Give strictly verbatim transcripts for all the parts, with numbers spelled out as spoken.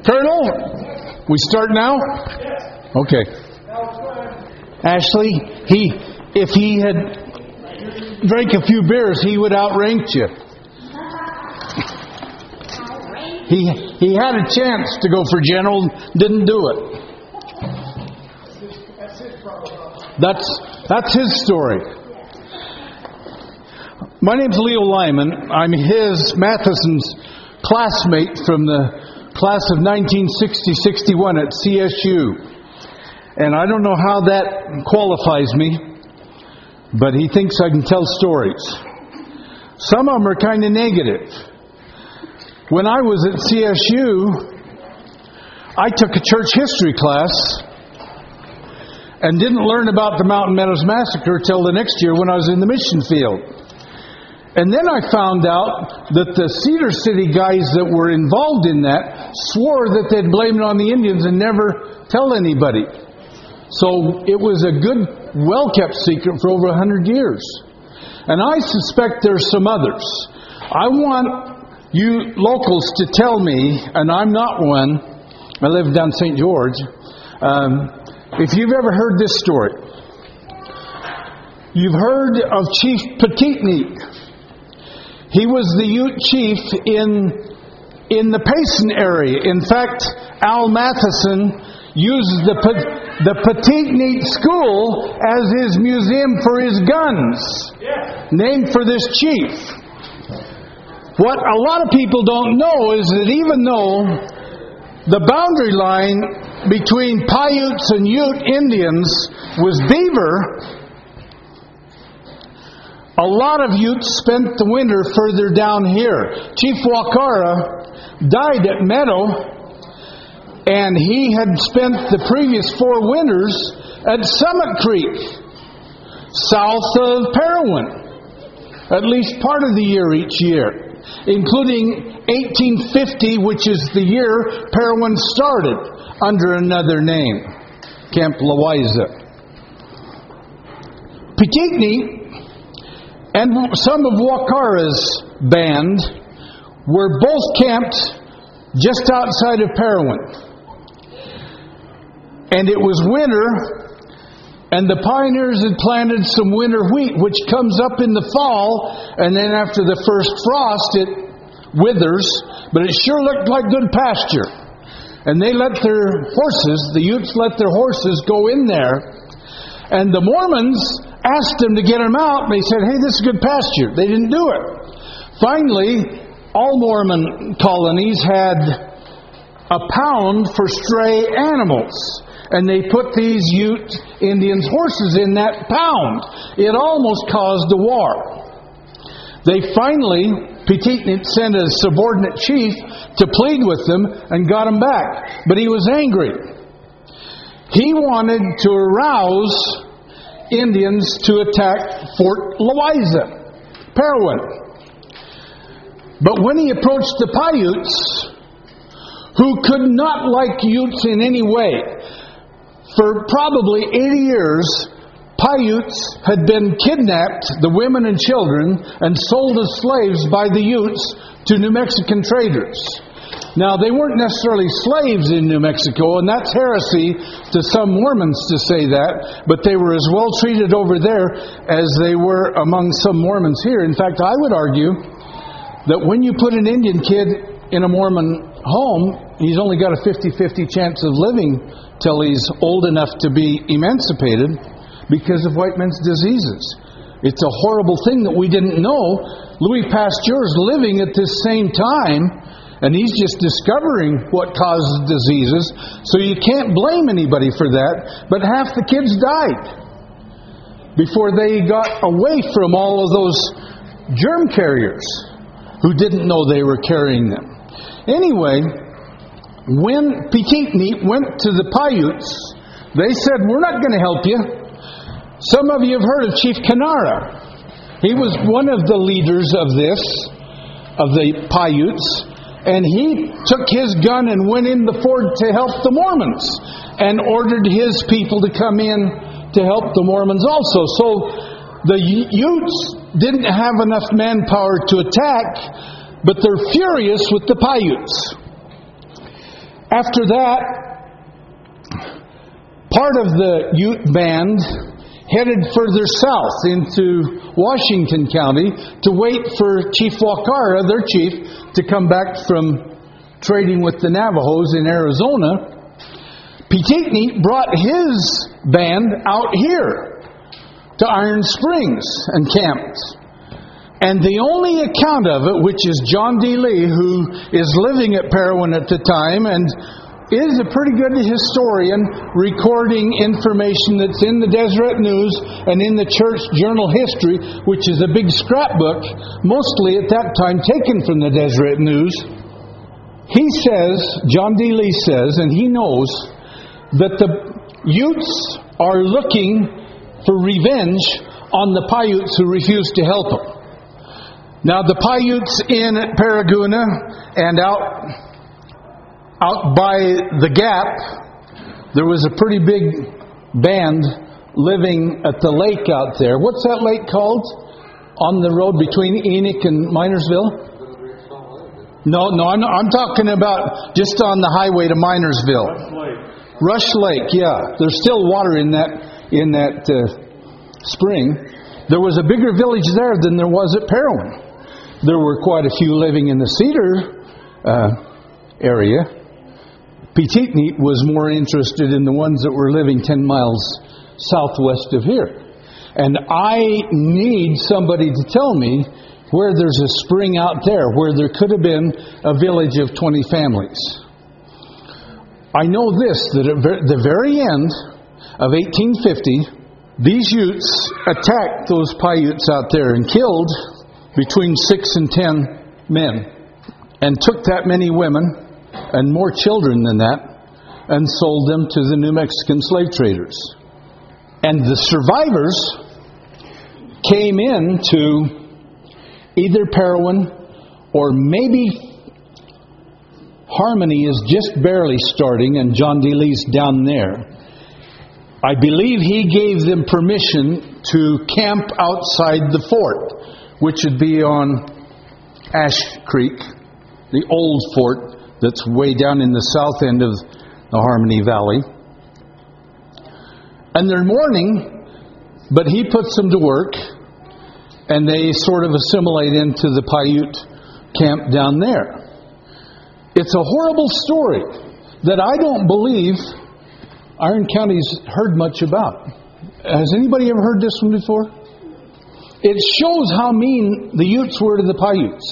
Colonel, we start now? Okay. Ashley, he, if he had drank a few beers, he would outrank you. He he had a chance to go for general, didn't do it. That's that's his story. My name's Leo Lyman. I'm his Matheson's classmate from the class of nineteen sixty sixty-one at C S U. And I don't know how that qualifies me, but he thinks I can tell stories. Some of them are kind of negative. When I was at C S U, I took a church history class and didn't learn about the Mountain Meadows Massacre till the next year when I was in the mission field. And then I found out that the Cedar City guys that were involved in that swore that they'd blame it on the Indians and never tell anybody. So it was a good, well-kept secret for over a hundred years. And I suspect there's some others. I want you locals to tell me, and I'm not one, I live down Saint George, um, if you've ever heard this story. You've heard of Chief Petitnik. He was the Ute chief in, in the Payson area. In fact, Al Matheson used the, the Petitnik School as his museum for his guns, named for this chief. What a lot of people don't know is that even though the boundary line between Paiutes and Ute Indians was beaver, a lot of Utes spent the winter further down here. Chief Wakara died at Meadow, and he had spent the previous four winters at Summit Creek, south of Parowan, at least part of the year each year, including eighteen fifty, which is the year Parowan started under another name, Camp Loiza. Petitnik and some of Wakara's band were both camped just outside of Parowan. And it was winter, and the pioneers had planted some winter wheat, which comes up in the fall, and then after the first frost, it withers, but it sure looked like good pasture. And they let their horses, the Utes let their horses go in there, and the Mormons asked them to get them out, and they said, hey, this is good pasture. They didn't do it. Finally, all Mormon colonies had a pound for stray animals, and they put these Ute Indians' horses in that pound. It almost caused a war. They finally, Petitnik sent a subordinate chief to plead with them and got them back. But he was angry. He wanted to arouse Indians to attack Fort Loiza, Parowan. But when he approached the Paiutes, who could not like Utes in any way, for probably eighty years, Paiutes had been kidnapped, the women and children, and sold as slaves by the Utes to New Mexican traders. Now, they weren't necessarily slaves in New Mexico, and that's heresy to some Mormons to say that, but they were as well treated over there as they were among some Mormons here. In fact, I would argue that when you put an Indian kid in a Mormon home, he's only got a fifty-fifty chance of living till he's old enough to be emancipated because of white men's diseases. It's a horrible thing that we didn't know. Louis Pasteur's living at this same time, and he's just discovering what causes diseases, so you can't blame anybody for that. But half the kids died before they got away from all of those germ carriers who didn't know they were carrying them. Anyway, when Petitnik went to the Paiutes, they said, we're not going to help you. Some of you have heard of Chief Kanara. He was one of the leaders of this, of the Paiutes, and he took his gun and went in the fort to help the Mormons and ordered his people to come in to help the Mormons also. So the Utes didn't have enough manpower to attack, but they're furious with the Paiutes. After that, part of the Ute band headed further south into Washington County to wait for Chief Wakara, their chief, to come back from trading with the Navajos in Arizona. Pitikni brought his band out here to Iron Springs and camped. And the only account of it, which is John D. Lee, who is living at Parowan at the time and is a pretty good historian, recording information that's in the Deseret News and in the Church Journal History, which is a big scrapbook, mostly at that time taken from the Deseret News. He says, John D. Lee says, and he knows that the Utes are looking for revenge on the Paiutes who refused to help them. Now the Paiutes in Paraguna and out out by the Gap, there was a pretty big band living at the lake out there. What's that lake called? On the road between Enoch and Minersville? No, no, I'm, I'm talking about just on the highway to Minersville. Rush Lake, yeah. There's still water in that in that uh, spring. There was a bigger village there than there was at Parowan. There were quite a few living in the Cedar uh, area. Pitikni was more interested in the ones that were living ten miles southwest of here. And I need somebody to tell me where there's a spring out there where there could have been a village of twenty families. I know this, that at the very end of eighteen fifty, these Utes attacked those Paiutes out there and killed between six and ten men and took that many women and more children than that and sold them to the New Mexican slave traders. And the survivors came in to either Parowan or maybe Harmony is just barely starting and John D. Lee's down there. I believe he gave them permission to camp outside the fort, which would be on Ash Creek, the old fort that's way down in the south end of the Harmony Valley. And they're mourning, but he puts them to work, and they sort of assimilate into the Paiute camp down there. It's a horrible story that I don't believe Iron County's heard much about. Has anybody ever heard this one before? It shows how mean the Utes were to the Paiutes.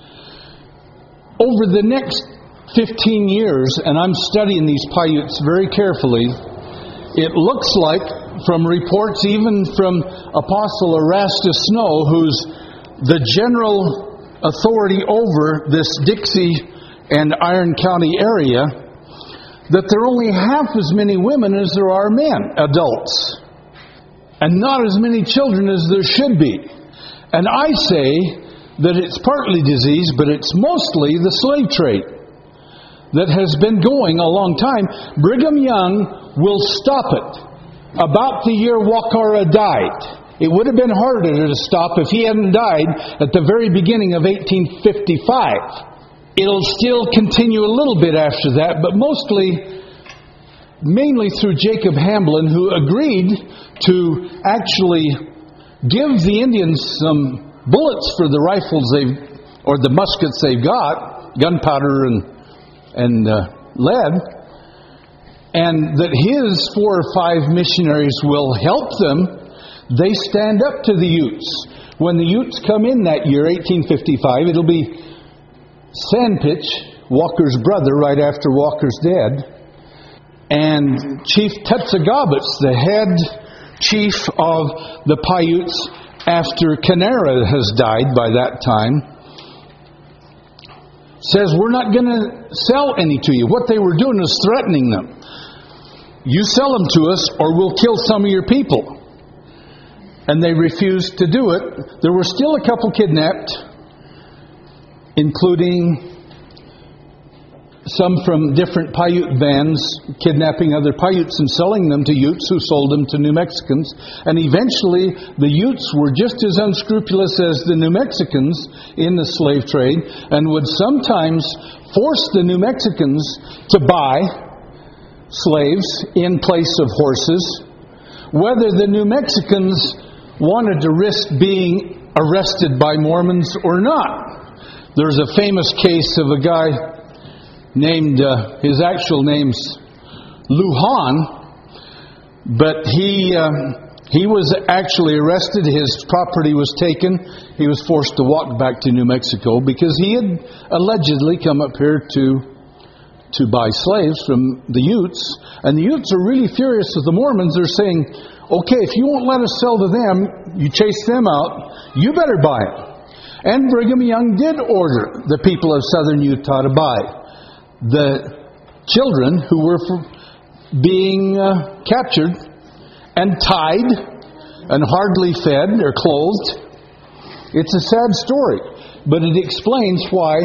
Over the next fifteen years, and I'm studying these Paiutes very carefully, it looks like, from reports even from Apostle Erastus Snow, who's the general authority over this Dixie and Iron County area, that there are only half as many women as there are men, adults, and not as many children as there should be. And I say that it's partly disease, but it's mostly the slave trade that has been going a long time. Brigham Young will stop it about the year Wakara died. It would have been harder to stop if he hadn't died at the very beginning of eighteen fifty-five. It'll still continue a little bit after that, but mostly, mainly through Jacob Hamblin, who agreed to actually give the Indians some bullets for the rifles they've, or the muskets they've got, gunpowder and and uh, lead, and that his four or five missionaries will help them. They stand up to the Utes. When the Utes come in that year, eighteen fifty-five, it'll be Sandpitch, Walker's brother, right after Walker's dead, and Chief Tetsagabits, the head chief of the Paiutes after Canara has died by that time, says, we're not going to sell any to you. What they were doing is threatening them. You sell them to us or we'll kill some of your people. And they refused to do it. There were still a couple kidnapped, including some from different Paiute bands kidnapping other Paiutes and selling them to Utes who sold them to New Mexicans. And eventually the Utes were just as unscrupulous as the New Mexicans in the slave trade and would sometimes force the New Mexicans to buy slaves in place of horses, whether the New Mexicans wanted to risk being arrested by Mormons or not. There's a famous case of a guy named, uh, his actual name's Lujan, but he uh, he was actually arrested. His property was taken. He was forced to walk back to New Mexico because he had allegedly come up here to to buy slaves from the Utes. And the Utes are really furious with the Mormons. They're saying, okay, if you won't let us sell to them, you chase them out, you better buy it. And Brigham Young did order the people of southern Utah to buy the children who were being uh, captured and tied and hardly fed or clothed. It's a sad story, but it explains why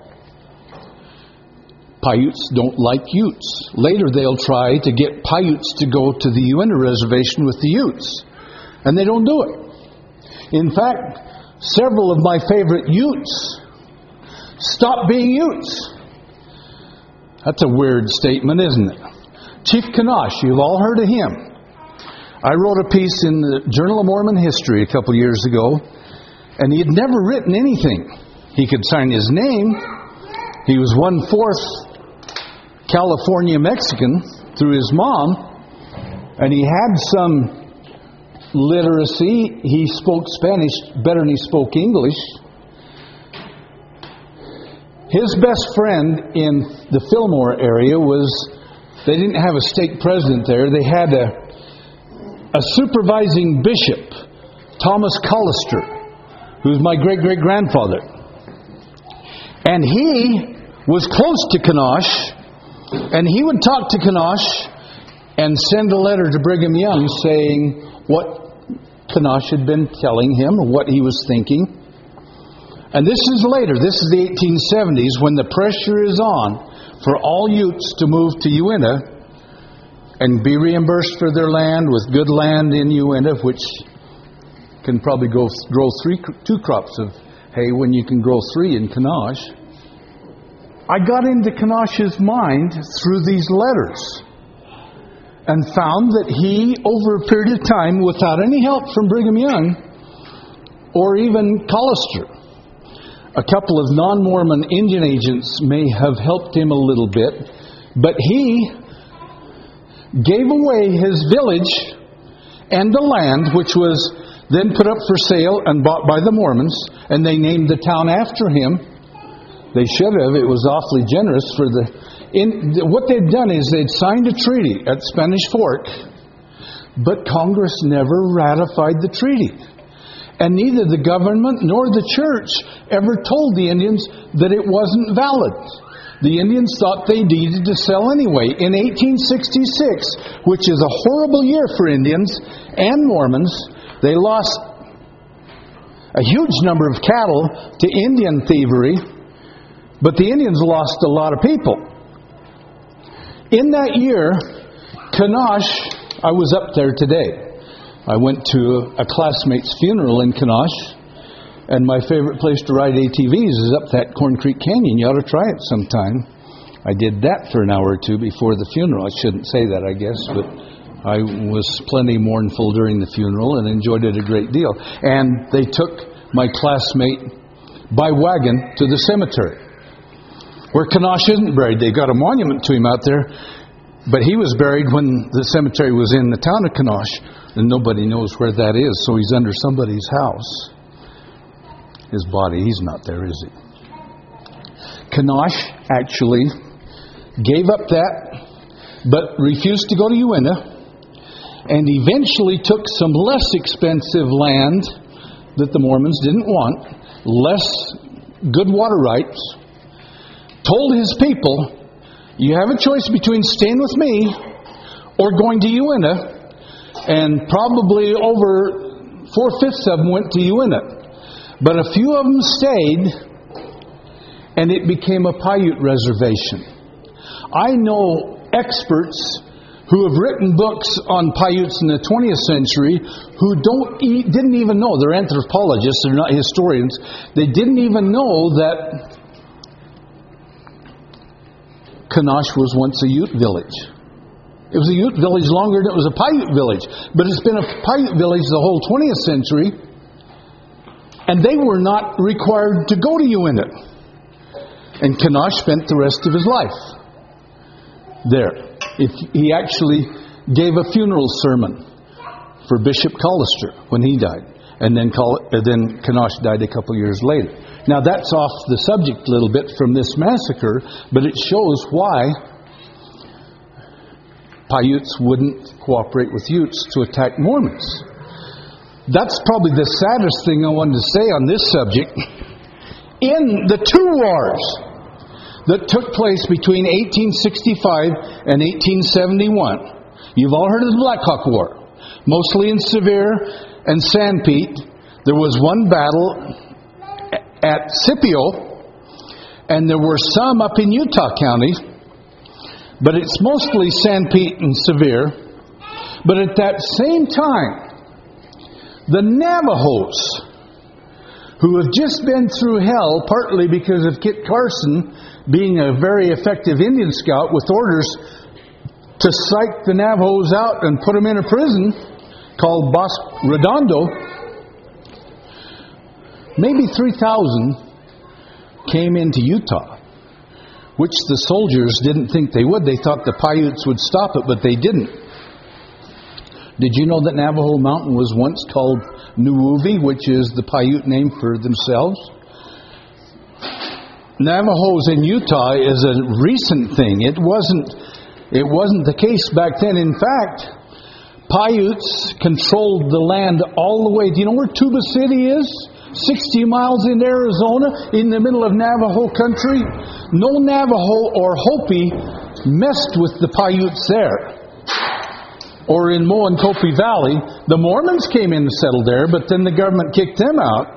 Paiutes don't like Utes. Later they'll try to get Paiutes to go to the Uinta Reservation with the Utes, and they don't do it. In fact, several of my favorite Utes stopped being Utes. That's a weird statement, isn't it? Chief Kanosh, you've all heard of him. I wrote a piece in the Journal of Mormon History a couple years ago, and he had never written anything. He could sign his name. He was one-fourth California Mexican through his mom, and he had some literacy. He spoke Spanish better than he spoke English. His best friend in the Fillmore area was, they didn't have a stake president there. They had a, a supervising bishop, Thomas Collister, who's my great-great-grandfather. And he was close to Kanosh, and he would talk to Kanosh and send a letter to Brigham Young saying what Kanosh had been telling him, what he was thinking. And this is later, this is the eighteen seventies, when the pressure is on for all Utes to move to Uinta and be reimbursed for their land with good land in Uinta, which can probably go, grow three, two crops of hay when you can grow three in Kanosh. I got into Kanosh's mind through these letters and found that he, over a period of time, without any help from Brigham Young or even Collister, a couple of non-Mormon Indian agents may have helped him a little bit, but he gave away his village and the land, which was then put up for sale and bought by the Mormons, and they named the town after him. They should have. It was awfully generous for the... In, what they'd done is they'd signed a treaty at Spanish Fork, but Congress never ratified the treaty. And neither the government nor the church ever told the Indians that it wasn't valid. The Indians thought they needed to sell anyway. In eighteen sixty-six, which is a horrible year for Indians and Mormons, they lost a huge number of cattle to Indian thievery, but the Indians lost a lot of people. In that year, Kanosh, I was up there today. I went to a classmate's funeral in Kanosh, and my favorite place to ride A T Vs is up that Corn Creek Canyon. You ought to try it sometime. I did that for an hour or two before the funeral. I shouldn't say that, I guess, but I was plenty mournful during the funeral and enjoyed it a great deal. And they took my classmate by wagon to the cemetery, where Kanosh isn't buried. They got a monument to him out there, but he was buried when the cemetery was in the town of Kanosh. And nobody knows where that is, so he's under somebody's house. His body, he's not there, is he? Kanosh actually gave up that, but refused to go to Uinta, and eventually took some less expensive land that the Mormons didn't want, less good water rights, told his people, you have a choice between staying with me or going to Uinta. And probably over four-fifths of them went to Uinta. But a few of them stayed, and it became a Paiute reservation. I know experts who have written books on Paiutes in the twentieth century who don't e- didn't even know, they're anthropologists, they're not historians, they didn't even know that Kanosh was once a Ute village. It was a Ute village longer than it was a Paiute village. But it's been a Paiute village the whole twentieth century, and they were not required to go to Uinta. And Kanosh spent the rest of his life there. If he actually gave a funeral sermon for Bishop Callister when he died, and then Col- uh, then Kanosh died a couple years later. Now that's off the subject a little bit from this massacre, but it shows why Paiutes wouldn't cooperate with Utes to attack Mormons. That's probably the saddest thing I wanted to say on this subject. In the two wars that took place between eighteen sixty-five and eighteen seventy-one. You've all heard of the Black Hawk War. Mostly in Sevier and Sanpete. There was one battle at Scipio, and there were some up in Utah County, but it's mostly Sanpete and Sevier. But at that same time, the Navajos, who have just been through hell, partly because of Kit Carson being a very effective Indian scout with orders to psych the Navajos out and put them in a prison called Bosque Redondo, maybe three thousand came into Utah, which the soldiers didn't think they would. They thought the Paiutes would stop it, but they didn't. Did you know that Navajo Mountain was once called Nuuvi, which is the Paiute name for themselves? Navajos in Utah is a recent thing. It wasn't it wasn't the case back then. In fact, Paiutes controlled the land all the way. Do you know where Tuba City is? sixty miles in Arizona, in the middle of Navajo country. No Navajo or Hopi messed with the Paiutes there. Or in Moenkopi Valley. The Mormons came in and settled there, but then the government kicked them out.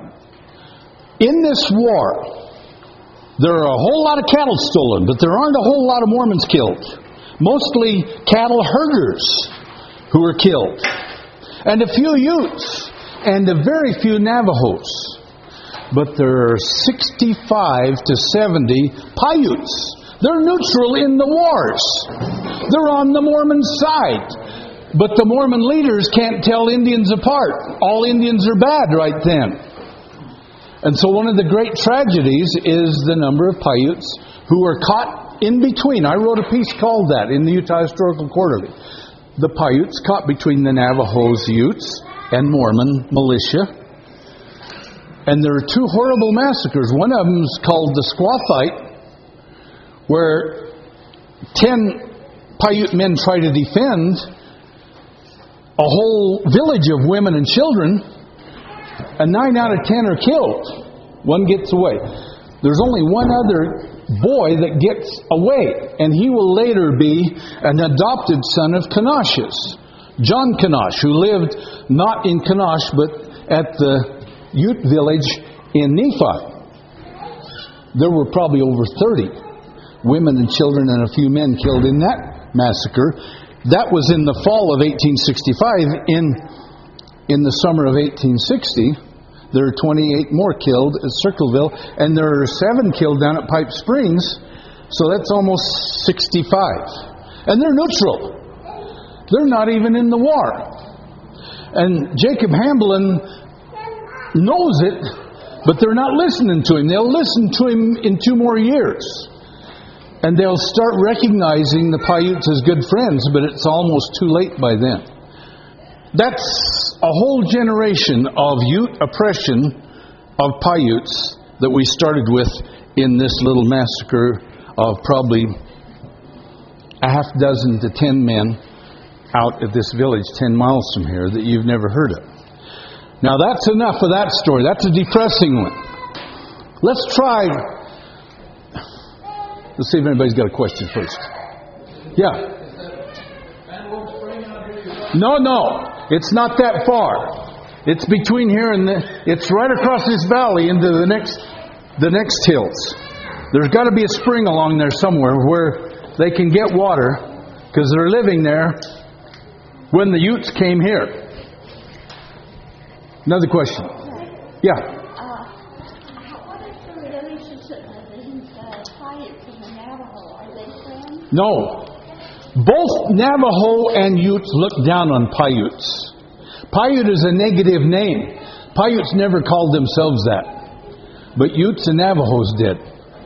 In this war, there are a whole lot of cattle stolen, but there aren't a whole lot of Mormons killed. Mostly cattle herders who were killed. And a few Utes, and a very few Navajos. But there are sixty-five to seventy Paiutes. They're neutral in the wars. They're on the Mormon side. But the Mormon leaders can't tell Indians apart. All Indians are bad right then. And so one of the great tragedies is the number of Paiutes who are caught in between. I wrote a piece called that in the Utah Historical Quarterly. The Paiutes caught between the Navajos, Utes, and Mormon militia. And there are two horrible massacres. One of them is called the Squaw Fight, where ten Paiute men try to defend a whole village of women and children, and nine out of ten are killed. One gets away. There's only one other boy that gets away, and he will later be an adopted son of Kanosh's, John Kanosh, who lived not in Kanosh, but at the Ute village in Nephi. There were probably over thirty women and children and a few men killed in that massacre. That was in the fall of eighteen sixty-five. In, in the summer of eighteen sixty, there are twenty-eight more killed at Circleville, and there are seven killed down at Pipe Springs, so that's almost sixty-five. And they're neutral. They're not even in the war. And Jacob Hamblin knows it, but they're not listening to him. They'll listen to him in two more years. And they'll start recognizing the Paiutes as good friends, but it's almost too late by then. That's a whole generation of Ute oppression of Paiutes that we started with in this little massacre of probably a half dozen to ten men out at this village ten miles from here that you've never heard of. Now that's enough of that story. That's a depressing one. Let's try... Let's see if anybody's got a question first. Yeah. No, no. It's not that far. It's between here and the... It's right across this valley into the next the next hills. There's got to be a spring along there somewhere where they can get water because they're living there when the Utes came here. Another question. Yeah. Uh, what is the relationship between the Paiutes and the Navajo? Are they friends? No. Both Navajo and Utes look down on Paiutes. Paiute is a negative name. Paiutes never called themselves that. But Utes and Navajos did.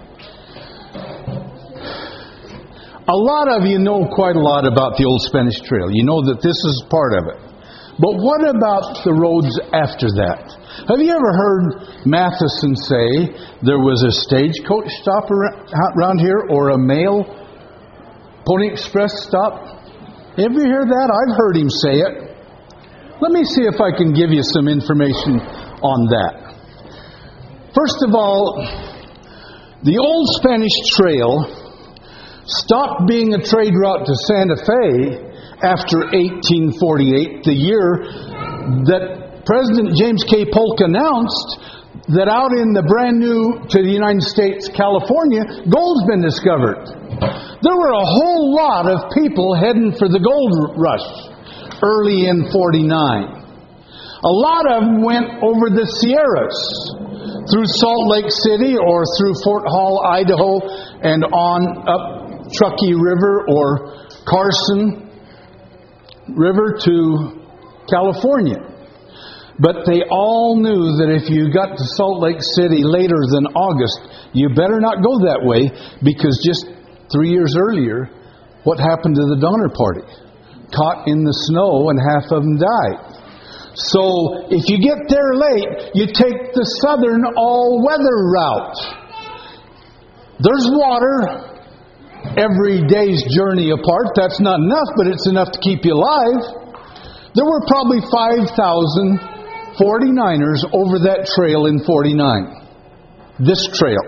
A lot of you know quite a lot about the Old Spanish Trail. You know that this is part of it. But what about the roads after that? Have you ever heard Matheson say there was a stagecoach stop around here or a mail Pony Express stop? Ever hear that? I've heard him say it. Let me see if I can give you some information on that. First of all, the Old Spanish Trail stopped being a trade route to Santa Fe after eighteen forty-eight, the year that President James K. Polk announced that out in the brand new to the United States, California, gold's been discovered. There were a whole lot of people heading for the gold rush early in forty-nine. A lot of them went over the Sierras, through Salt Lake City or through Fort Hall, Idaho, and on up Truckee River or Carson River to California. But they all knew that if you got to Salt Lake City later than August, you better not go that way, because just three years earlier, what happened to the Donner Party? Caught in the snow and half of them died. So if you get there late, you take the southern all-weather route. There's water every day's journey apart. That's not enough, but it's enough to keep you alive. There were probably five thousand forty-niners over that trail in forty-nine. This trail.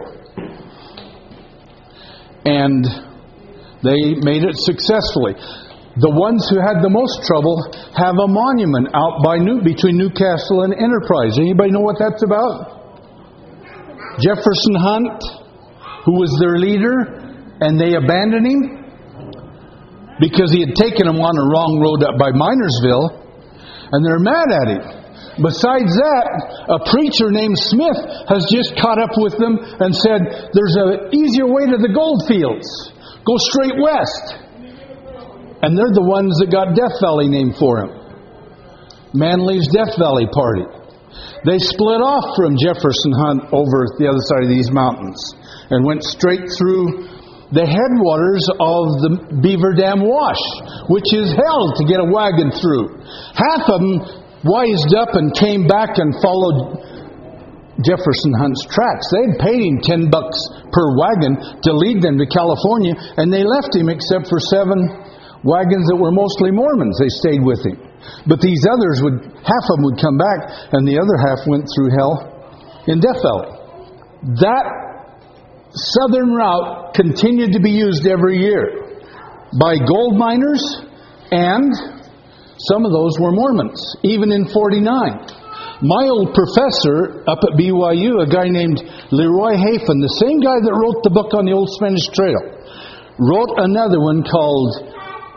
And they made it successfully. The ones who had the most trouble have a monument out by New, between Newcastle and Enterprise. Anybody know what that's about? Jefferson Hunt, who was their leader, and they abandoned him because he had taken them on a wrong road up by Minersville, and they're mad at him. Besides that, a preacher named Smith has just caught up with them and said, there's an easier way to the gold fields. Go straight west. And they're the ones that got Death Valley named for him. Manly's Death Valley Party. They split off from Jefferson Hunt over the other side of these mountains and went straight through the headwaters of the Beaver Dam Wash, which is hell to get a wagon through. Half of them wised up and came back and followed Jefferson Hunt's tracks. They had paid him ten bucks per wagon to lead them to California, and they left him except for seven wagons that were mostly Mormons. They stayed with him. But these others would, half of them would come back, and the other half went through hell in Death Valley. That southern route continued to be used every year by gold miners, and some of those were Mormons, even in forty-nine. My old professor up at B Y U, a guy named Leroy Hafen, the same guy that wrote the book on the Old Spanish Trail, wrote another one called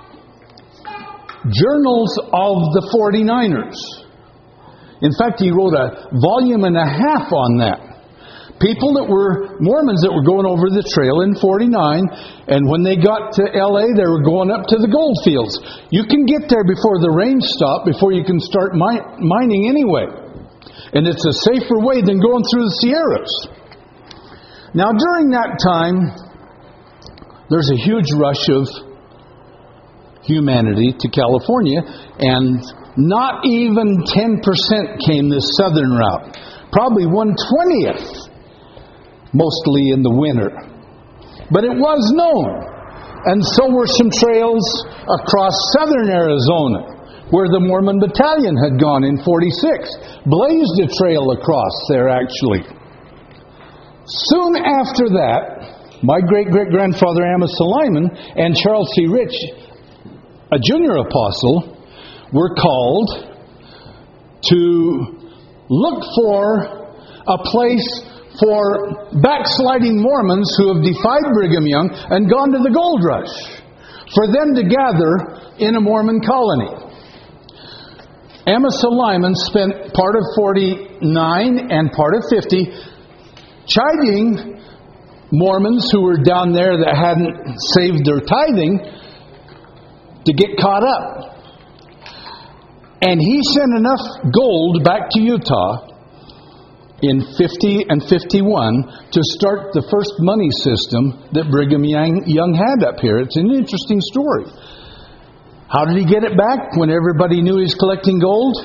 Journals of the forty-niners. In fact, he wrote a volume and a half on that. People that were Mormons that were going over the trail in forty-nine, and when they got to L A, they were going up to the gold fields. You can get there before the rain stops, before you can start mi- mining anyway. And it's a safer way than going through the Sierras. Now, during that time, there's a huge rush of humanity to California, and not even ten percent came this southern route. Probably one twentieth, mostly in the winter. But it was known. And so were some trails across southern Arizona, where the Mormon Battalion had gone in forty-six. Blazed a trail across there, actually. Soon after that, my great-great-grandfather Amos Lyman and Charles C. Rich, a junior apostle, were called to look for a place for backsliding Mormons who have defied Brigham Young and gone to the gold rush, for them to gather in a Mormon colony. Amasa Lyman spent part of forty-nine and part of fifty chiding Mormons who were down there that hadn't saved their tithing to get caught up. And he sent enough gold back to Utah in fifty and fifty-one to start the first money system that Brigham Young had up here. It's an interesting story. How did he get it back when everybody knew he was collecting gold?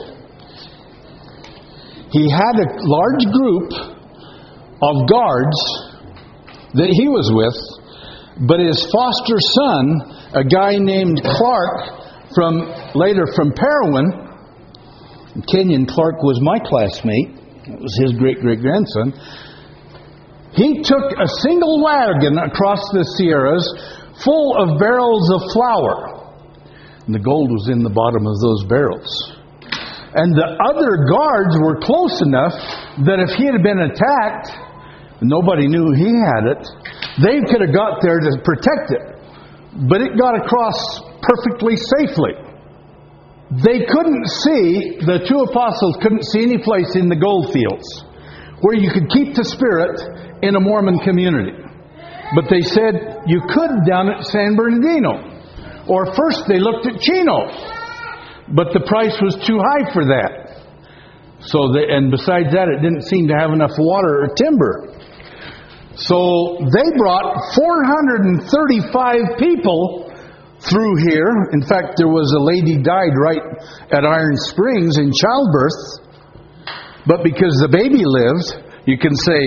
He had a large group of guards that he was with, but his foster son, a guy named Clark, from later from Parowan, Kenyon Clark was my classmate. It was his great-great-grandson. He took a single wagon across the Sierras full of barrels of flour. And the gold was in the bottom of those barrels. And the other guards were close enough that if he had been attacked, nobody knew he had it, they could have got there to protect it. But it got across perfectly safely. They couldn't see, the two apostles couldn't see any place in the gold fields where you could keep the Spirit in a Mormon community. But they said you could down at San Bernardino. Or first they looked at Chino. But the price was too high for that. So they, and besides that, it didn't seem to have enough water or timber. So they brought four hundred thirty-five people through here. In fact, there was a lady died right at Iron Springs in childbirth. But because the baby lived, you can say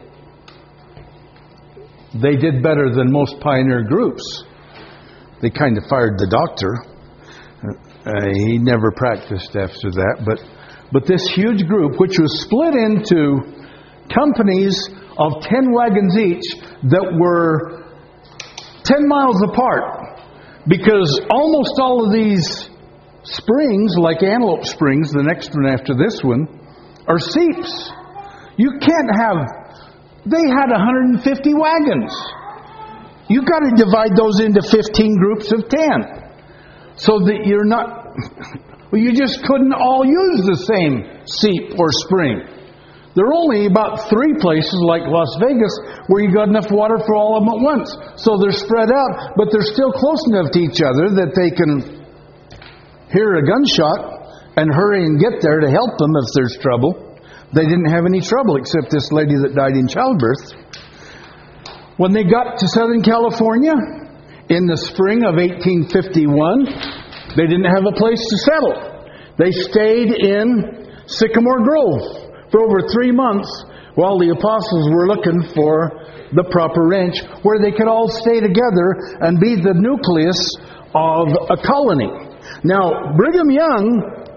they did better than most pioneer groups. They kind of fired the doctor. Uh, he never practiced after that. But, but this huge group, which was split into companies of ten wagons each that were ten miles apart, because almost all of these springs, like Antelope Springs, the next one after this one, are seeps. You can't have... They had one hundred fifty wagons. You've got to divide those into fifteen groups of ten. So that you're not... Well, you just couldn't all use the same seep or spring. There are only about three places, like Las Vegas, where you got enough water for all of them at once. So they're spread out, but they're still close enough to each other that they can hear a gunshot and hurry and get there to help them if there's trouble. They didn't have any trouble except this lady that died in childbirth. When they got to Southern California in the spring of eighteen fifty-one, they didn't have a place to settle. They stayed in Sycamore Grove for over three months while the apostles were looking for the proper ranch where they could all stay together and be the nucleus of a colony. Now, Brigham Young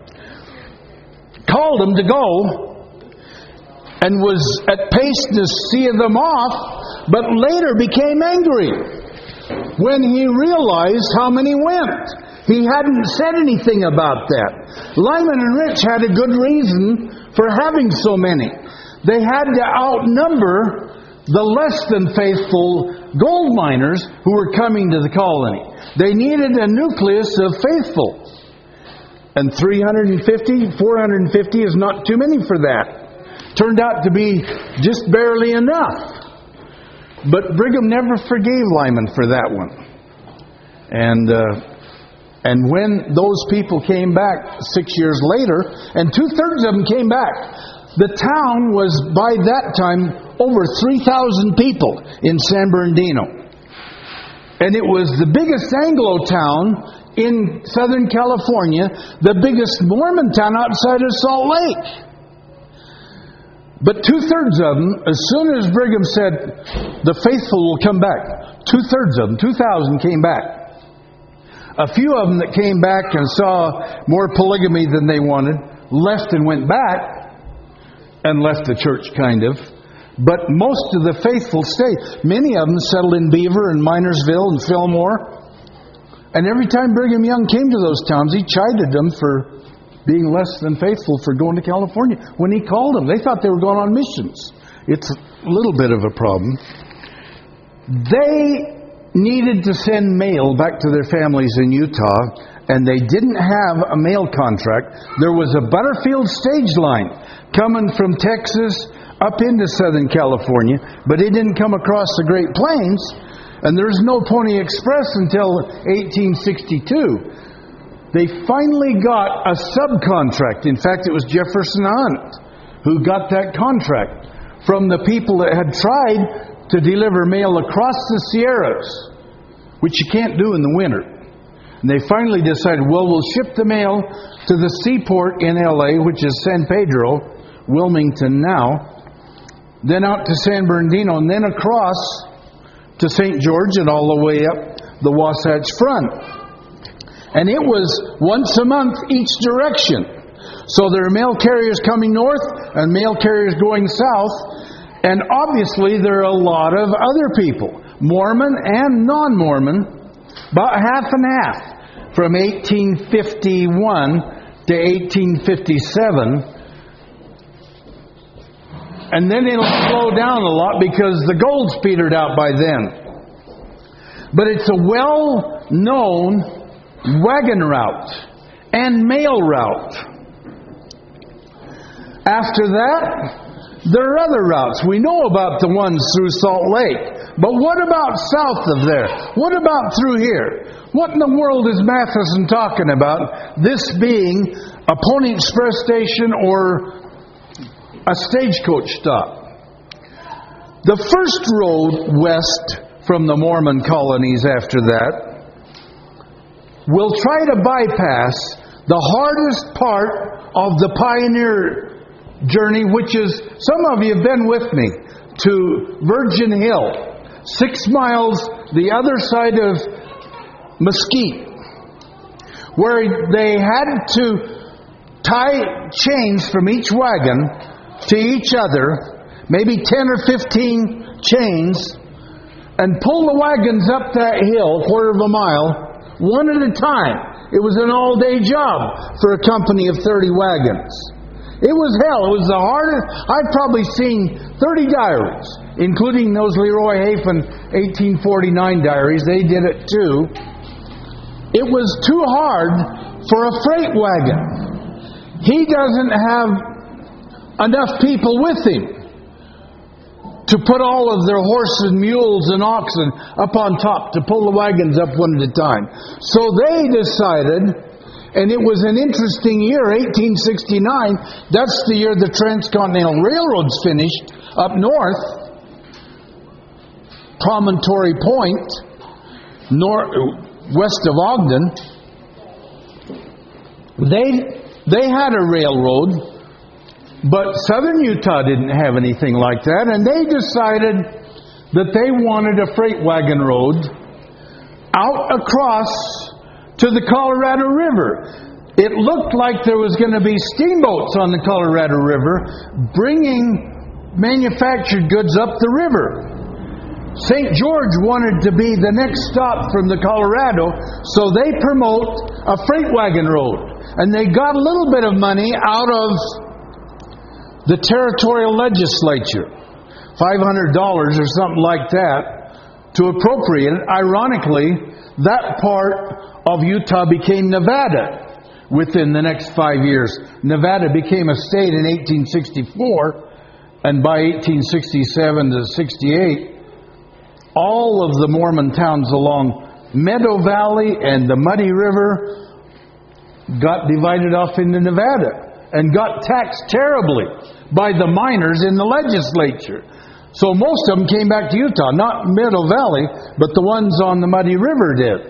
called them to go and was at pace to see them off, but later became angry when he realized how many went. He hadn't said anything about that. Lyman and Rich had a good reason for having so many. They had to outnumber the less than faithful gold miners who were coming to the colony. They needed a nucleus of faithful. And three hundred fifty, four hundred fifty is not too many for that. Turned out to be just barely enough. But Brigham never forgave Lyman for that one. And uh, and when those people came back six years later, and two-thirds of them came back, the town was by that time over three thousand people in San Bernardino. And it was the biggest Anglo town in Southern California, the biggest Mormon town outside of Salt Lake. But two-thirds of them, as soon as Brigham said, the faithful will come back, two-thirds of them, two thousand came back. A few of them that came back and saw more polygamy than they wanted, left and went back, and left the church kind of. But most of the faithful stayed. Many of them settled in Beaver and Minersville and Fillmore. And every time Brigham Young came to those towns, he chided them for being less than faithful for going to California. When he called them, they thought they were going on missions. it's a little bit of a problem. They needed to send mail back to their families in Utah, and they didn't have a mail contract. There was a Butterfield stage line coming from Texas up into Southern California, but it didn't come across the Great Plains, and there's no Pony Express until eighteen sixty-two. They finally got a subcontract. In fact, it was Jefferson Hunt who got that contract from the people that had tried to deliver mail across the Sierras, which you can't do in the winter. And they finally decided, well, we'll ship the mail to the seaport in L A, which is San Pedro, Wilmington now, then out to San Bernardino, and then across to Saint George and all the way up the Wasatch Front. And it was once a month each direction. So there are mail carriers coming north and mail carriers going south. And obviously there are a lot of other people, Mormon and non-Mormon, about half and half, from eighteen fifty-one to eighteen fifty-seven. And then it'll slow down a lot because the gold's petered out by then. But it's a well-known wagon route and mail route. After that, there are other routes. We know about the ones through Salt Lake. But what about south of there? What about through here? What in the world is Matheson talking about? This being a Pony Express station or a stagecoach stop. The first road west from the Mormon colonies after that will try to bypass the hardest part of the pioneer journey, which is, some of you have been with me, to Virgin Hill, six miles the other side of Mesquite, where they had to tie chains from each wagon to each other, maybe ten or fifteen chains, and pull the wagons up that hill, quarter of a mile, one at a time. It was an all-day job for a company of thirty wagons. It was hell. It was the hardest. I've probably seen thirty diaries, including those Leroy Hafen eighteen forty-nine diaries. They did it too. It was too hard for a freight wagon. He doesn't have enough people with him to put all of their horses and mules and oxen up on top to pull the wagons up one at a time. So they decided, and it was an interesting year, eighteen sixty-nine, that's the year the Transcontinental Railroad's finished up north, Promontory Point, north, west of Ogden. They, they had a railroad, but southern Utah didn't have anything like that, and they decided that they wanted a freight wagon road out across to the Colorado River. It looked like there was going to be steamboats on the Colorado River bringing manufactured goods up the river. Saint George wanted to be the next stop from the Colorado, so they promote a freight wagon road. And they got a little bit of money out of the territorial legislature, five hundred dollars or something like that, to appropriate it. Ironically, that part of Utah became Nevada within the next five years. Nevada became a state in eighteen sixty-four, and by eighteen sixty-seven to sixty-eight, all of the Mormon towns along Meadow Valley and the Muddy River got divided off into Nevada and got taxed terribly by the miners in the legislature. So most of them came back to Utah, not Meadow Valley, but the ones on the Muddy River did.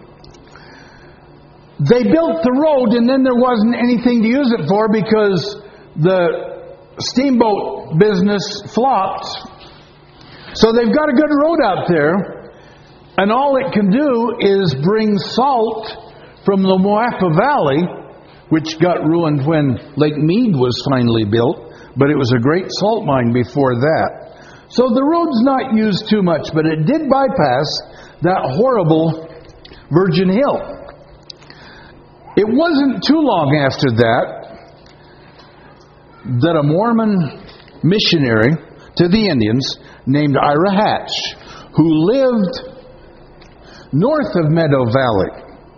They built the road, and then there wasn't anything to use it for because the steamboat business flopped. So they've got a good road out there, and all it can do is bring salt from the Moapa Valley, which got ruined when Lake Mead was finally built, but it was a great salt mine before that. So the road's not used too much, but it did bypass that horrible Virgin Hill. It wasn't too long after that that a Mormon missionary to the Indians named Ira Hatch, who lived north of Meadow Valley.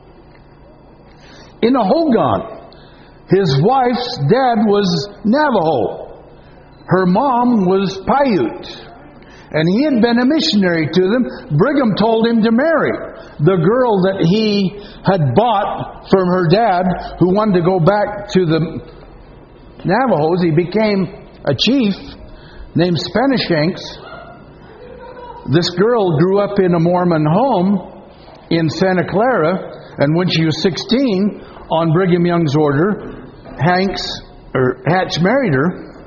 In Ohogon, his wife's dad was Navajo. Her mom was Paiute. And he had been a missionary to them. Brigham told him to marry the girl that he had bought from her dad, who wanted to go back to the Navajos. He became a chief named Spanashanks. This girl grew up in a Mormon home in Santa Clara, and when she was sixteen, on Brigham Young's order, Hanks or Hatch married her.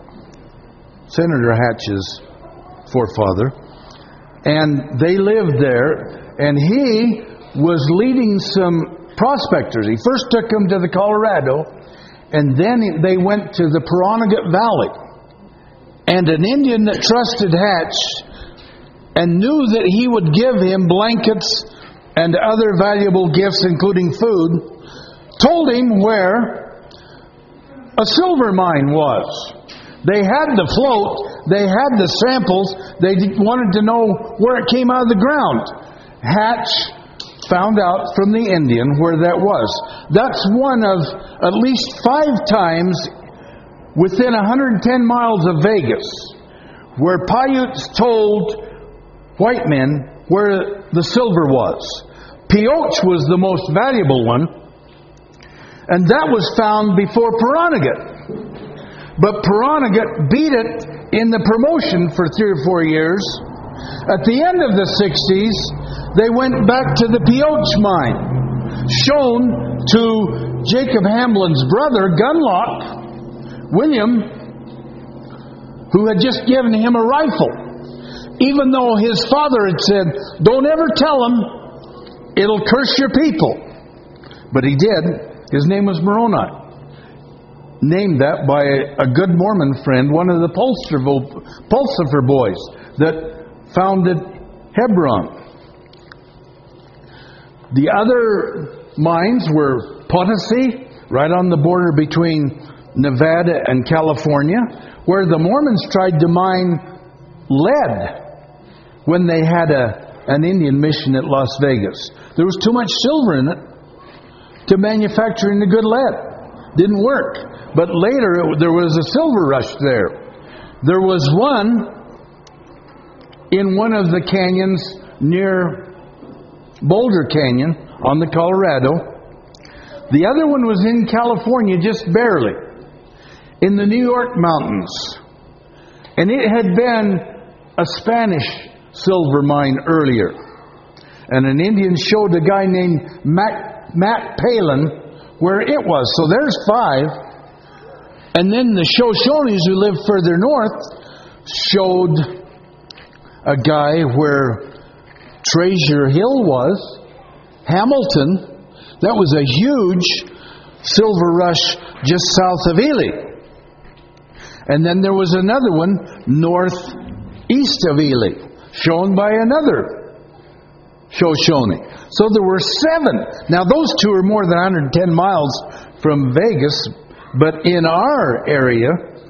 Senator Hatch's forefather, and they lived there, and he was leading some prospectors. He first took them to the Colorado, and then they went to the Pahranagat Valley. And an Indian that trusted Hatch and knew that he would give him blankets and other valuable gifts, including food, told him where a silver mine was. They had the float, they had the samples, they wanted to know where it came out of the ground. Hatch found out from the Indian where that was. That's one of at least five times within one hundred ten miles of Vegas where Paiutes told white men where the silver was. Pioche was the most valuable one, and that was found before Pahranagat. But Pahranagat beat it in the promotion for three or four years. At the end of the sixties, they went back to the Pioche mine, shown to Jacob Hamlin's brother, Gunlock, William, who had just given him a rifle. Even though his father had said, "Don't ever tell him, it'll curse your people." But he did. His name was Moroni. Named that by a good Mormon friend, one of the Pulsifer boys that founded Hebron. The other mines were Potosi, right on the border between Nevada and California, where the Mormons tried to mine lead when they had a, an Indian mission at Las Vegas. There was too much silver in it to manufacture into good lead. Didn't work. But later it, there was a silver rush there. There was one in one of the canyons near Boulder Canyon on the Colorado. The other one was in California, just barely, in the New York mountains. And it had been a Spanish silver mine earlier. And an Indian showed a guy named Matt, Matt Palin where it was. So there's five. And then the Shoshones, who lived further north, showed a guy where Treasure Hill was, Hamilton. That was a huge silver rush just south of Ely. And then there was another one northeast of Ely, shown by another Shoshone. So there were seven. Now those two are more than one hundred ten miles from Vegas, but in our area,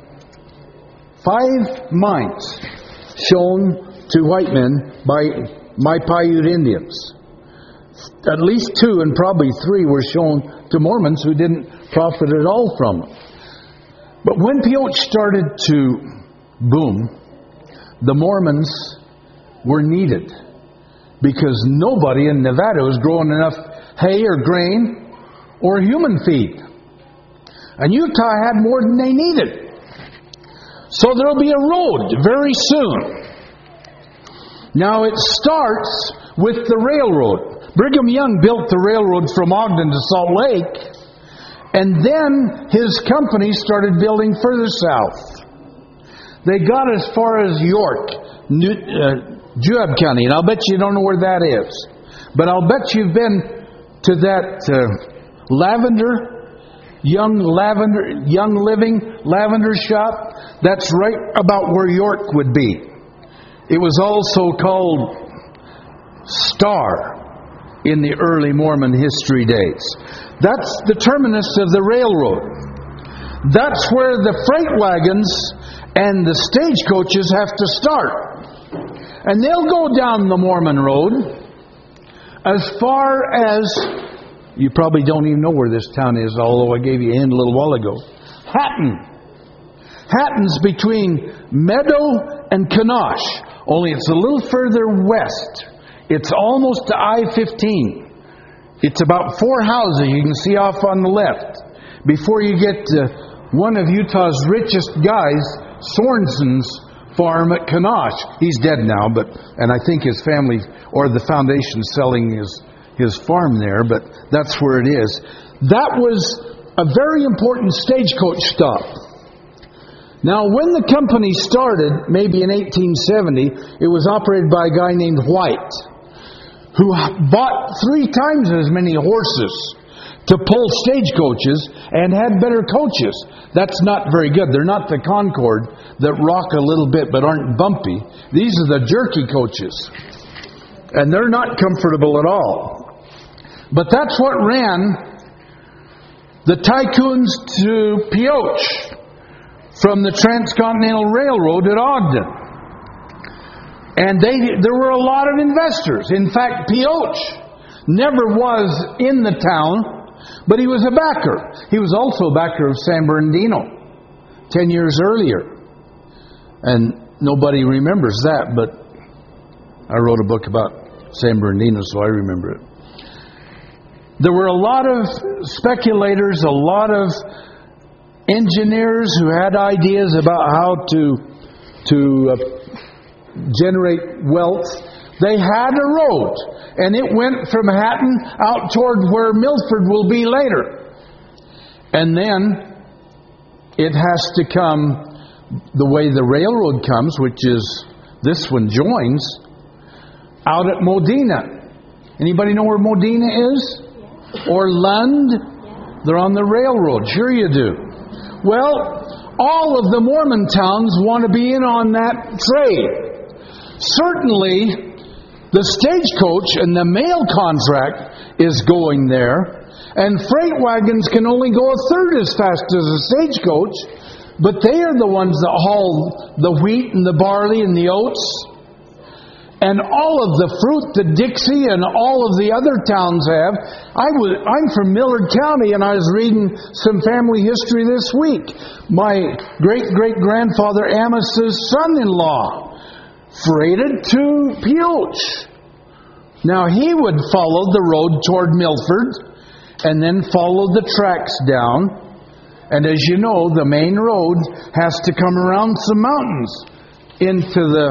five mines shown to white men by my Paiute Indians. At least two and probably three were shown to Mormons who didn't profit at all from them. But when Pioche started to boom, the Mormons were needed because nobody in Nevada was growing enough hay or grain or human feed. And Utah had more than they needed. So there'll be a road very soon. Now it starts with the railroad. Brigham Young built the railroad from Ogden to Salt Lake, and then his company started building further south. They got as far as York, New, uh, Juab County, and I'll bet you don't know where that is. But I'll bet you've been to that uh, lavender, young lavender, young living lavender shop. That's right about where York would be. It was also called Star in the early Mormon history days. That's the terminus of the railroad. That's where the freight wagons and the stagecoaches have to start. And they'll go down the Mormon road as far as, you probably don't even know where this town is, although I gave you a hint a little while ago. Hatton. Hatton's between Meadow and Kanosh, only it's a little further west. It's almost to I fifteen. It's about four houses you can see off on the left before you get to one of Utah's richest guys, Sorensen's farm at Kanosh. He's dead now, but and I think his family or the foundation selling his his farm there, but that's where it is. That was a very important stagecoach stop. Now, when the company started, maybe in eighteen seventy, it was operated by a guy named White, who bought three times as many horses to pull stagecoaches and had better coaches. That's not very good. They're not the Concord that rock a little bit but aren't bumpy. These are the jerky coaches. And they're not comfortable at all. But that's what ran the Tycoons to Pioche from the Transcontinental Railroad at Ogden. And they, there were a lot of investors. In fact, Pioche never was in the town, but he was a backer. He was also a backer of San Bernardino ten years earlier. And nobody remembers that, but I wrote a book about San Bernardino, so I remember it. There were a lot of speculators, a lot of engineers who had ideas about how to, to uh, generate wealth. They had a road, and it went from Hatton out toward where Milford will be later. And then it has to come the way the railroad comes, which is this one joins, out at Modena. Anybody know where Modena is? Or Lund? They're on the railroad. Sure you do. Well, all of the Mormon towns want to be in on that trade. Certainly, the stagecoach and the mail contract is going there, and freight wagons can only go a third as fast as a stagecoach, but they are the ones that haul the wheat and the barley and the oats, and all of the fruit that Dixie and all of the other towns have. I was, I'm from Millard County, and I was reading some family history this week. My great-great-grandfather Amos's son-in-law freighted to Pioche. Now, he would follow the road toward Milford and then follow the tracks down. And as you know, the main road has to come around some mountains into the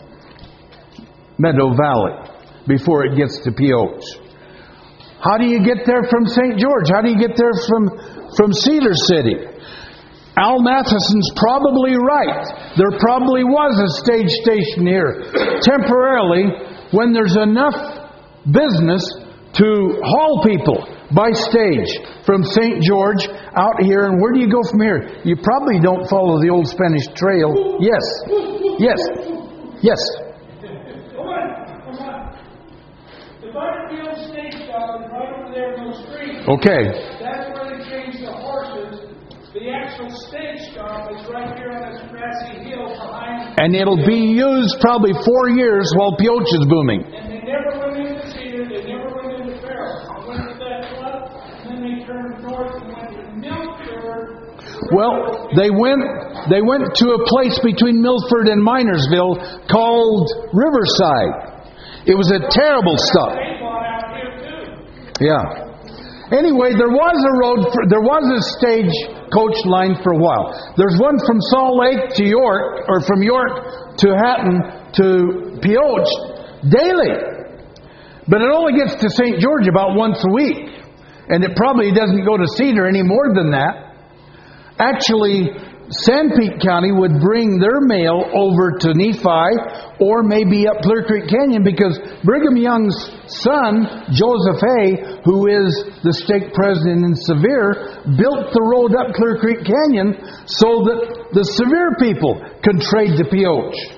Meadow Valley before it gets to Pioche. How do you get there from Saint George? How do you get there from, from Cedar City? Al Matheson's probably right. There probably was a stage station here temporarily when there's enough business to haul people by stage from Saint George out here. And where do you go from here? You probably don't follow the old Spanish Trail. Yes. Yes. Yes. Come on. Come on. The Butterfield stage stop is right over there in the street. Okay. That's where they change the horses. The actual stage stop is right here on this grassy hill behind. And it'll be used probably four years while Pioche is booming. And they never went into Cedar, they never went into Farrell. They went to that club, and then they turned north and went to Milford. Well, they went they went to a place between Milford and Minersville called Riverside. It was a terrible stop. They bought out here too. Yeah. Anyway, there was a road, for, there was a stage coach line for a while. There's one from Salt Lake to York, or from York to Hatton to Pioche daily. But it only gets to Saint George about once a week. And it probably doesn't go to Cedar any more than that. Actually, Sanpete County would bring their mail over to Nephi or maybe up Clear Creek Canyon, because Brigham Young's son, Joseph A., who is the stake president in Sevier, built the road up Clear Creek Canyon so that the Sevier people could trade to Pioche.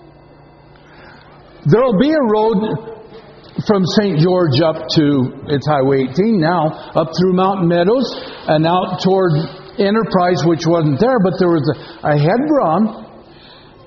There'll be a road from Saint George up to, it's Highway eighteen now, up through Mountain Meadows and out toward Enterprise, which wasn't there, but there was a, a Hebron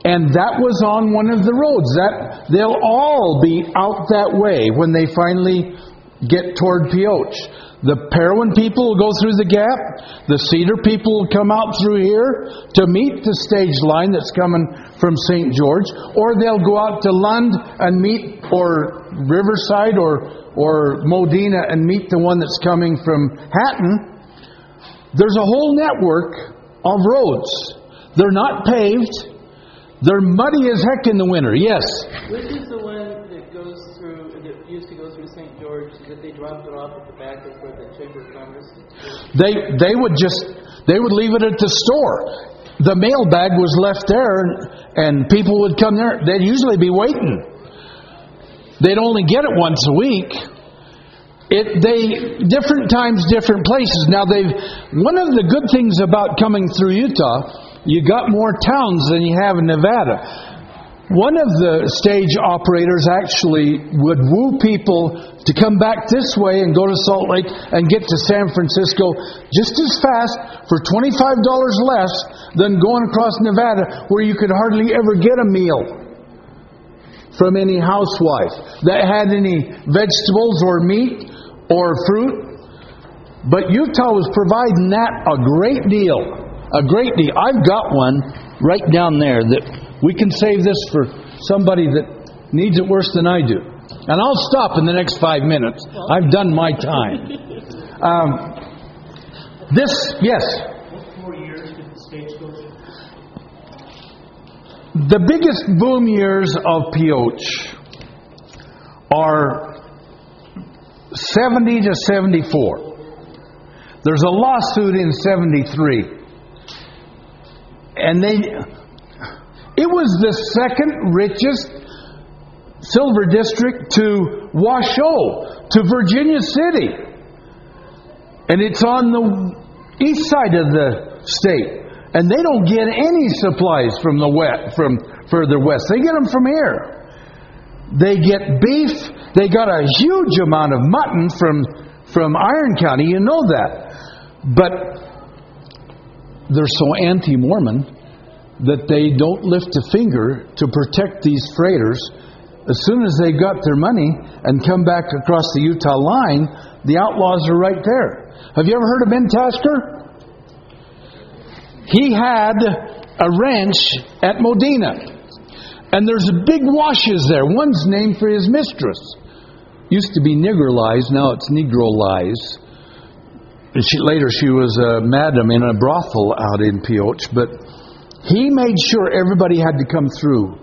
And that was on one of the roads. That they'll all be out that way when they finally get toward Pioche. The Parowan people will go through the gap. The Cedar people will come out through here to meet the stage line that's coming from Saint George. Or they'll go out to Lund and meet, or Riverside or, or Modena and meet the one that's coming from Hatton. There's a whole network of roads. They're not paved. They're muddy as heck in the winter, yes. Which is the one that goes through, that used to go through Saint George, that they dropped it off at the back of where the Chamber of Commerce is? They they would just, they would leave it at the store. The mailbag was left there, and people would come there. They'd usually be waiting. They'd only get it once a week. It they different times, different places. Now they've one of the good things about coming through Utah, you got more towns than you have in Nevada. One of the stage operators actually would woo people to come back this way and go to Salt Lake and get to San Francisco just as fast for twenty-five dollars less than going across Nevada, where you could hardly ever get a meal from any housewife that had any vegetables or meat or fruit. But Utah was providing that a great deal. A great deal. I've got one right down there that we can save this for somebody that needs it worse than I do. And I'll stop in the next five minutes. I've done my time. Um, this, yes? What four years did the stage go through? The biggest boom years of Pioche are seventy to seventy-four. There's a lawsuit in seventy-three. And they, it was the second richest silver district to Washoe, to Virginia City. And it's on the east side of the state. And they don't get any supplies from the west, from further west. They get them from here. They get beef. They got a huge amount of mutton from, from Iron County. You know that. But they're so anti-Mormon that they don't lift a finger to protect these freighters. As soon as they got their money and come back across the Utah line, the outlaws are right there. Have you ever heard of Ben Tasker? He had a ranch at Modena. And there's big washes there. One's named for his mistress. Used to be Nigger Lies, now it's Negro Lies. She, later she was a madam in a brothel out in Pioche, but he made sure everybody had to come through.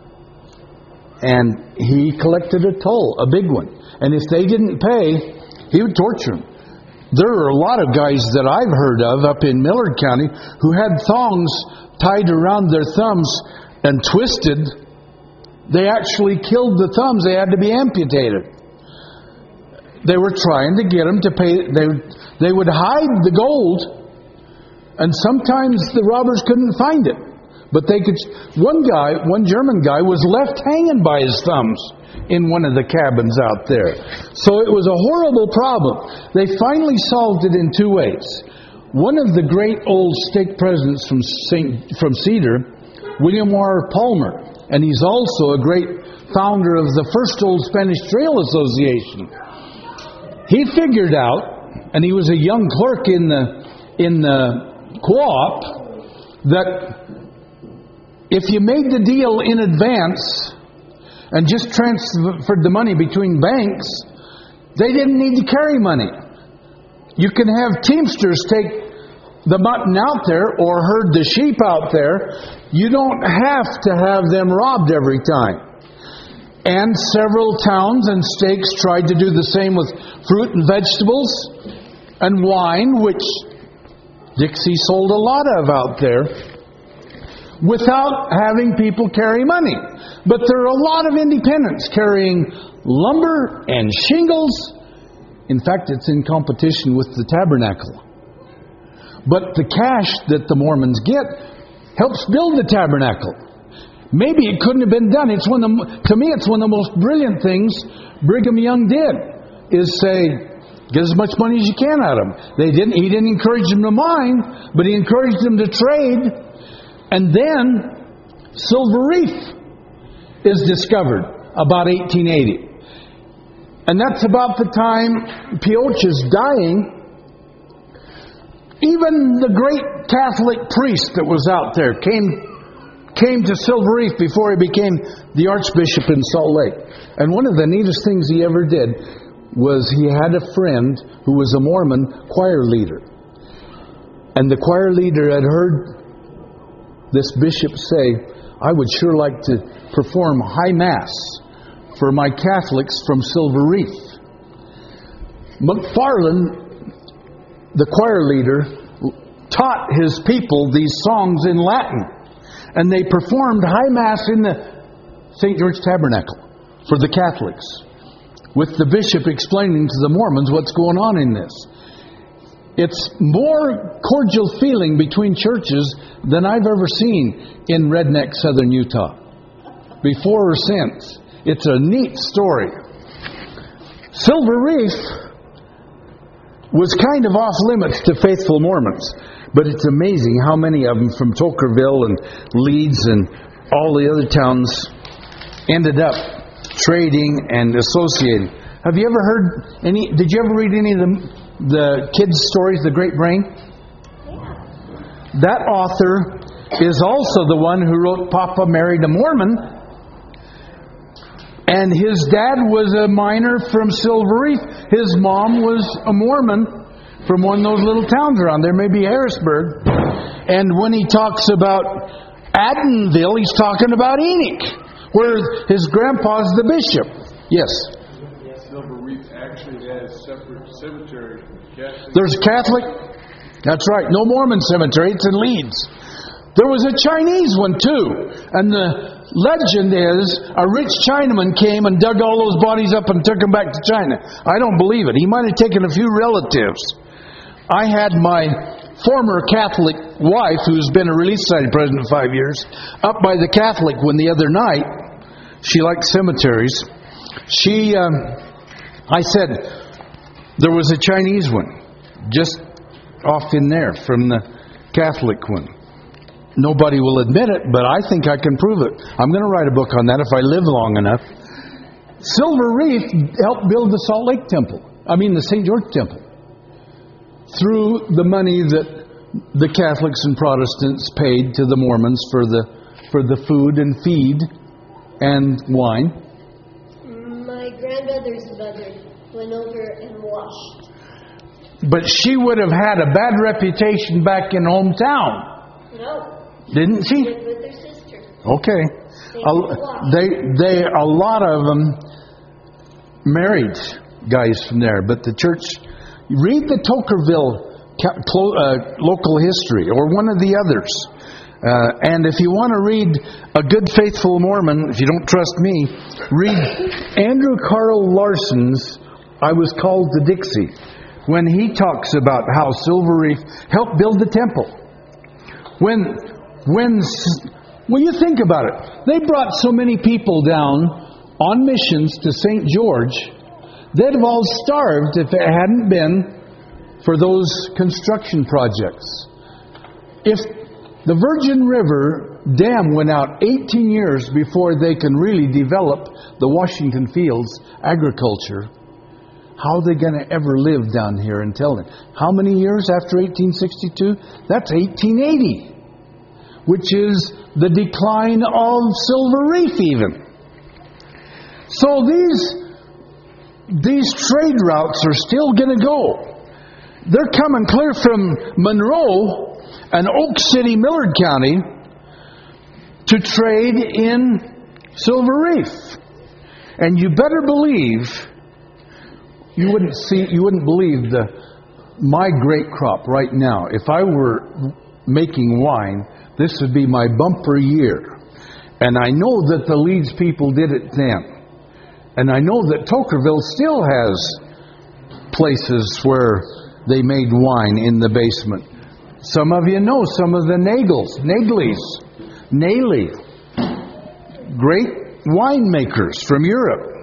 And he collected a toll, a big one. And if they didn't pay, he would torture them. There are a lot of guys that I've heard of up in Millard County who had thongs tied around their thumbs and twisted. They actually killed the thumbs. They had to be amputated. They were trying to get them to pay. They, they would hide the gold, and sometimes the robbers couldn't find it. But they could. One guy, one German guy, was left hanging by his thumbs in one of the cabins out there. So it was a horrible problem. They finally solved it in two ways. One of the great old stake presidents from Saint from Cedar, William R. Palmer, and he's also a great founder of the first Old Spanish Trail Association. He figured out, and he was a young clerk in the in the co-op, that if you made the deal in advance and just transferred the money between banks, they didn't need to carry money. You can have teamsters take the mutton out there or herd the sheep out there. You don't have to have them robbed every time. And several towns and stakes tried to do the same with fruit and vegetables and wine, which Dixie sold a lot of out there, without having people carry money. But there are a lot of independents carrying lumber and shingles. In fact, it's in competition with the tabernacle. But the cash that the Mormons get helps build the tabernacle. Maybe it couldn't have been done. It's one of the, to me, it's one of the most brilliant things Brigham Young did, is say, get as much money as you can out of them. They didn't. He didn't encourage them to mine, but he encouraged them to trade. And then Silver Reef is discovered about eighteen eighty. And that's about the time Pioche is dying. Even the great Catholic priest that was out there came came to Silver Reef before he became the Archbishop in Salt Lake. And one of the neatest things he ever did was he had a friend who was a Mormon choir leader. And the choir leader had heard this bishop say, I would sure like to perform high mass for my Catholics from Silver Reef. McFarland, the choir leader, taught his people these songs in Latin. And they performed high mass in the Saint George Tabernacle for the Catholics, with the bishop explaining to the Mormons what's going on in this. It's more cordial feeling between churches than I've ever seen in redneck southern Utah, before or since. It's a neat story. Silver Reef was kind of off limits to faithful Mormons, but it's amazing how many of them from Tokerville and Leeds and all the other towns ended up trading and associating. Have you ever heard any, did you ever read any of the, the kids' stories, The Great Brain? That author is also the one who wrote Papa Married a Mormon. And his dad was a miner from Silver Reef. His mom was a Mormon from one of those little towns around there, maybe Harrisburg. And when he talks about Addenville, he's talking about Enoch, where his grandpa's the bishop. Yes? Silver Reef actually has separate cemetery. Catholic. There's Catholic. That's right. No Mormon cemetery. It's in Leeds. There was a Chinese one too. And the legend is a rich Chinaman came and dug all those bodies up and took them back to China. I don't believe it. He might have taken a few relatives. I had my former Catholic wife, who's been a Relief Society president five years, up by the Catholic one the other night. She likes cemeteries. She, um, I said, there was a Chinese one just off in there from the Catholic one. Nobody will admit it, but I think I can prove it. I'm going to write a book on that if I live long enough. Silver Reef helped build the Salt Lake Temple. I mean the Saint George Temple. Through the money that the Catholics and Protestants paid to the Mormons for the for the food and feed and wine. My grandmother's mother went over and washed. But she would have had a bad reputation back in hometown. No. Didn't she? Lived with her sister. Okay. They A, didn't wash. they they a lot of them married guys from there, but the church. Read the Tokerville uh, local history or one of the others. Uh, and if you want to read a good faithful Mormon, if you don't trust me, read Andrew Carl Larson's I Was Called to Dixie, when he talks about how Silver Reef helped build the temple. When, when, well, you think about it. They brought so many people down on missions to Saint George. They'd have all starved if it hadn't been for those construction projects. If the Virgin River Dam went out eighteen years before they can really develop the Washington Fields agriculture, how are they going to ever live down here until then? How many years after eighteen sixty-two? That's eighteen eighty, which is the decline of Silver Reef even. So these These trade routes are still going to go. They're coming clear from Monroe and Oak City, Millard County, to trade in Silver Reef. And you better believe, you wouldn't see, you wouldn't believe the my grape crop right now. If I were making wine, this would be my bumper year. And I know that the Leeds people did it then. And I know that Tokerville still has places where they made wine in the basement. Some of you know some of the Nagels, Nagleys, Naley, great winemakers from Europe.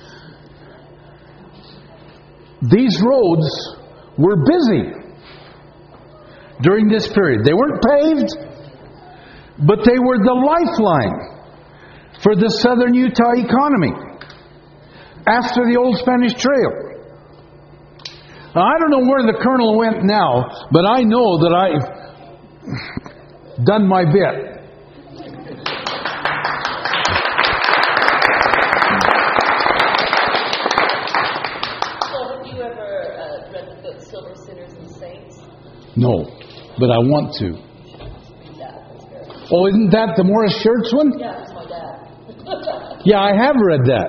These roads were busy during this period. They weren't paved, but they were the lifeline for the southern Utah economy after the old Spanish Trail. Now, I don't know where the colonel went now, but I know that I've done my bit. No, but I want to. Oh, isn't that the Morris Shirts one? Yeah, it's my dad. Yeah, I have read that.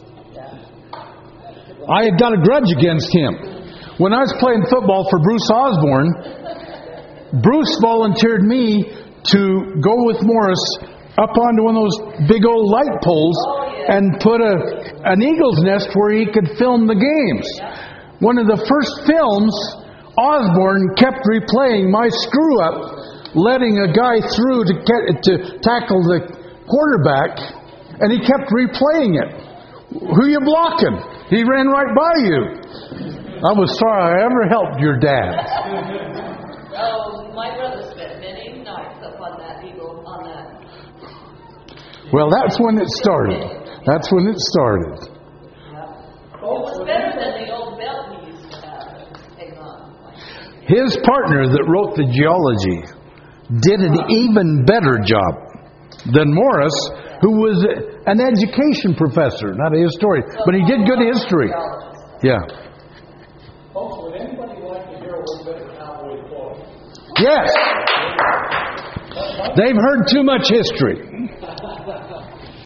I had got a grudge against him. When I was playing football for Bruce Osborne, Bruce volunteered me to go with Morris up onto one of those big old light poles and put a an eagle's nest where he could film the games. One of the first films, Osborne kept replaying my screw-up, letting a guy through to get to tackle the quarterback, and he kept replaying it. Who you blocking? He ran right by you. I was sorry I ever helped your dad. Oh, my brother spent many nights up on that eagle, on that. Well, that's when it started. That's when it started. It was better than the old belt he used to have. Hang on. His partner that wrote the geology did an even better job than Morris, who was an education professor, not a historian, but he did good history. Yeah. Folks, would anybody like to hear a little bit of cowboy folk? Yes. They've heard too much history.